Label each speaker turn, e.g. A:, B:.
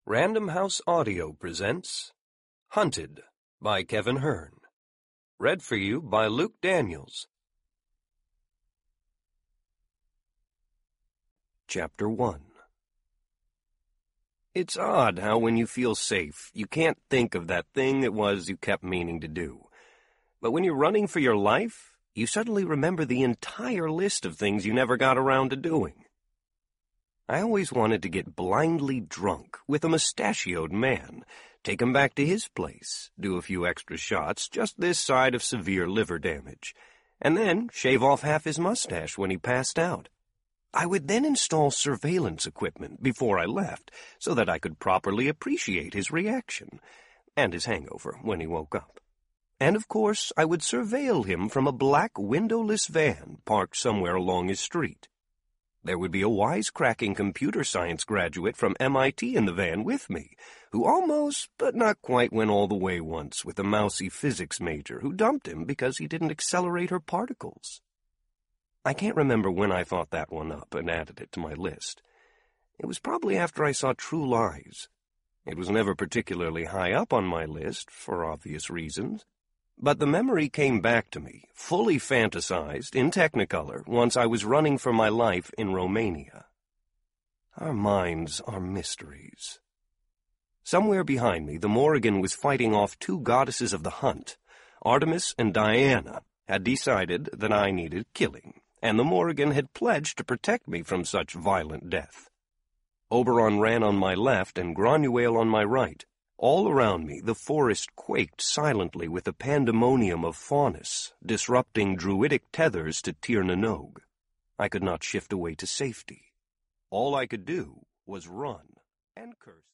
A: Random House Audio presents Hunted by Kevin Hearn. Read for you by Luke Daniels. Chapter 1. It's odd how when you feel safe, you can't think of that thing it was you kept meaning to do. But when you're running for your life, you suddenly remember the entire list of things you never got around to doing. I always wanted to get blindly drunk with a mustachioed man, take him back to his place, do a few extra shots just this side of severe liver damage, and then shave off half his mustache when he passed out. I would then install surveillance equipment before I left so that I could properly appreciate his reaction and his hangover when he woke up. And of course, I would surveil him from a black windowless van parked somewhere along his street. There would be a wisecracking computer science graduate from MIT in the van with me, who almost, but not quite, went all the way once with a mousy physics major who dumped him because he didn't accelerate her particles. I can't remember when I thought that one up and added it to my list. It was probably after I saw True Lies. It was never particularly high up on my list, for obvious reasons. But the memory came back to me, fully fantasized, in Technicolor, once I was running for my life in Romania. Our minds are mysteries. Somewhere behind me, the Morrigan was fighting off two goddesses of the hunt. Artemis and Diana had decided that I needed killing, and the Morrigan had pledged to protect me from such violent death. Oberon ran on my left and Granuaile on my right. All around me, the forest quaked silently with a pandemonium of faunus, disrupting druidic tethers to Tir na Nog. I could not shift away to safety. All I could do was run and curse.